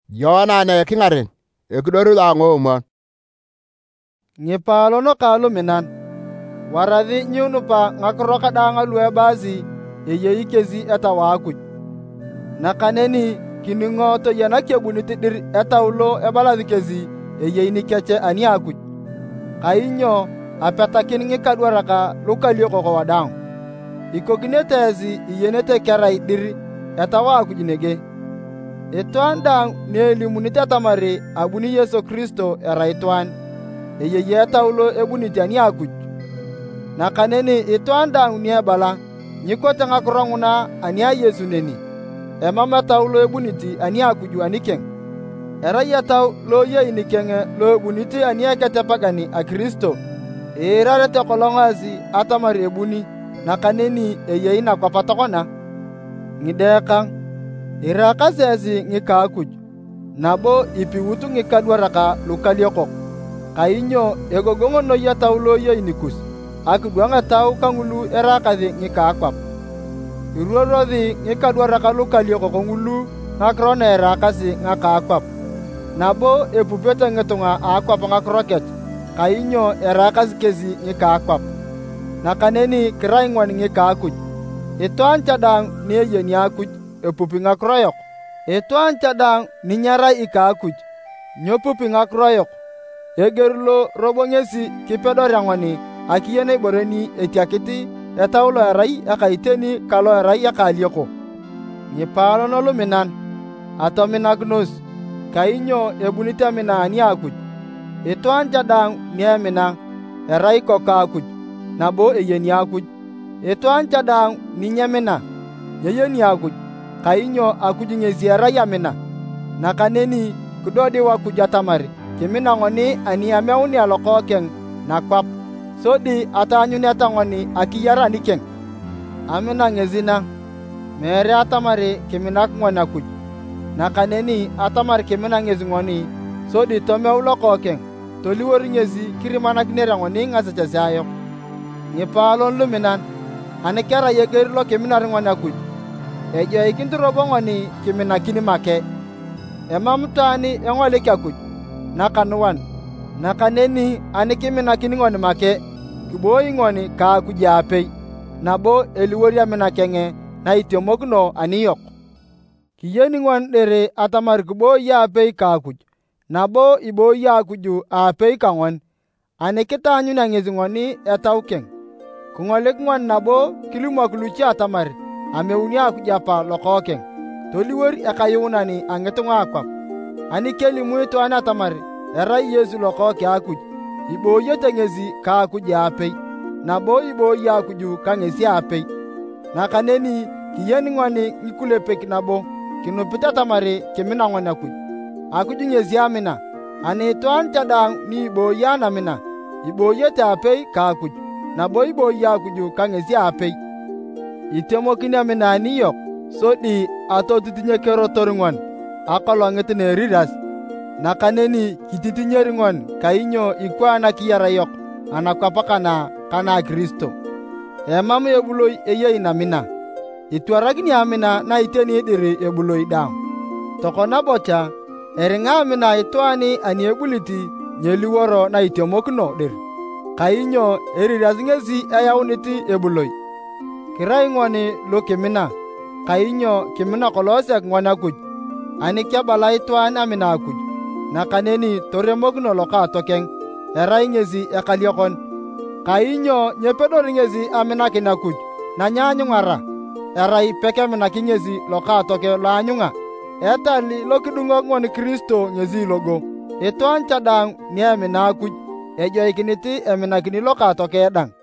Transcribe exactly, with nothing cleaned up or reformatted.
Yohana ne kingaren ekidoru la ngomon. Ngipalo no kalu minan. Warathi nyunu pa ngakro kadanga lue bazi eyei kezi eta wakuj. Nakaneni kiningo to yana kebuniti dir eta ulo ebalathi kezi eyei nikeche ani akuj. Kainyo apetakin ngikadwaraka lukalio koko wadang. Ikoginetezi iyenete kerai dir eta wakuj nege. Ituan dang neelimunite tamari abuni Yesu Kristo era ituan. Eyei eta ulo ebuniti ani akuj. Nakaneni ituan dang niebala nyikote ngakuranguna ani a Yesu neni. Emama taulo ebuniti ani akuju anikeng. Era yatau lo ye inikenge lo ebuniti ani akete pagani a Kristo. Irarete kolongazi atamari ebuni nakaneni eyei na kwa patokona. Ngidekang irakasezi ngika akuj. Nabo ipiwutu ngikadwaraka lukaliokok. Kainyo egogongo no yatau lo ye inikus. Akudwanga tau kangulu erakathi ngika akwap. Iruorothi ngikadwaraka lukaliokok ngulu ngakrona erakasi ngaka akwap. Nabo epupete ngetunga akwap ngakroket. Kainyo erakasi kezi ngika akwap. Nakaneni kiraingwan ngika akuj. Ituan cadang niyeni akuj epupi ngakroyok. Ituan cadang ninyarai ika akuj. Nyopupi ngakroyok. Egerlo robo ngesi kipedorangwani akiyene boreni etiakiti etaulo erai akaiteni kalo erai akalioko. Ngipalo no luminan atominagnos kainyo ebunite mina ani akuj. Ituan cadang niemina erai koka akuj. Nabo eyeni akuj. Ituan cadang ninyemina yeyeni akuj. Kainyo akuj ngezi erai amina. Nakaneni kudodi wakuj atamari. Kimina ngoni ani ameuni aloko keng nakwap. Sodi atanyuni atangoni akiyara nikeng. Amina ngezina. Mere atamari kiminak ngoni akuj. Nakaneni atamari kimina ngezi ngoni. Sodi tome uloko keng. Toliwori ngezi kirimanak nera ngoni ngasachasi ayok. Ngipalon luminan. Anikera yegeri lo kiminar ngoni akuj. Ejo ikintu robo ngoni kiminakini make. Emamutani engoliki akuj. Nakanuan. Nakaneni anikiminakini ngoni make. Kiboi ngoni ka akuj apei. Nabo eliwori aminakenge na itiomokno aniyok. Kiyeni ngoni dere atamari kiboi apei ka akuj. Nabo iboi akuju apei ka ngoni. Anikita anyuni angezi ngoni etaukeng. Kungolik ngoni nabo kilimok luchi atamari. Ameuni akuj apa lokokeng. Toliwori ekayunani angitunga akwap. Anikelimu ituan atamari erai Yesu lokoke akuj. Iboyote ngezi ka akuj apei. Nabo iboi akuju ka ngezi apei. Nakaneni kiyeni ngoni ngikulepek nabo kinupita atamari kimina ngoni akuj. Akuj ngezi amina. Ani ituan cadang ni iboi anamina. Iboyote apei ka akuj. Nabo iboi akuju ka ngezi apei. Itemokini amina aniyok. Sodi atotitinye kero toringon. Akolongit neriras. Nakaneni kititinyeringon kainyo ikwana kiyarayok anakwapakana kana Kristo. Emamu ebuloi eyei namina. Ituarakini amina na iteni idiri ebuloi dang. Tokona bocha eringa amina ituani ani ebuliti nyeliworo na itiomokno dir. Kainyo eriras ngezi ayauniti ebuloi. Kirai ngoni lo kimina. Kainyo kimina kolosek ngoni akuj. Ani kiabala ituan amina akuj. Nakaneni toremokno loka atokeng. Erai ngezi ekaliokon. Kainyo nyepedori ngezi amina kinakuj. Na nyanyungara. Erai peke minaki ngezi loka atoke lo anyunga. Etali lo kidungok ngoni Kristo ngezi logo. Ituan cadang ni amina akuj. Ejo ikiniti eminakini loka atoke edang.